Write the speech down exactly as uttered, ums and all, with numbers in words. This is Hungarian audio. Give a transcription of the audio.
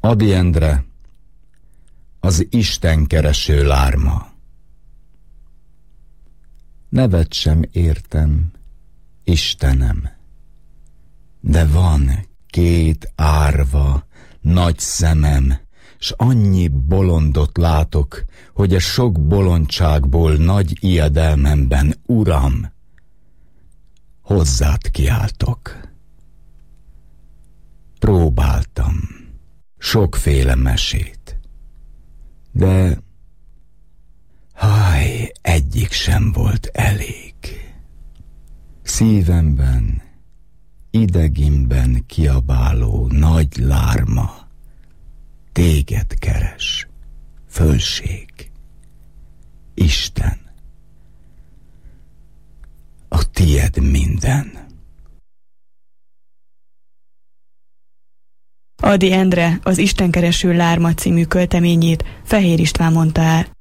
Ady Endre, az istenkereső lárma. Nevet sem értem, Istenem, de van két árva, nagy szemem, s annyi bolondot látok, hogy a sok bolondságból nagy ijedelmemben, Uram, hozzád kiáltok. Próbáltam sokféle mesét, de háj, egyik sem volt elég. Szívemben, idegimben kiabáló nagy lárma, téged keres, fölség, Isten, a tied minden. Ady Endre az Istenkereső lárma című költeményét Fehér István mondta el.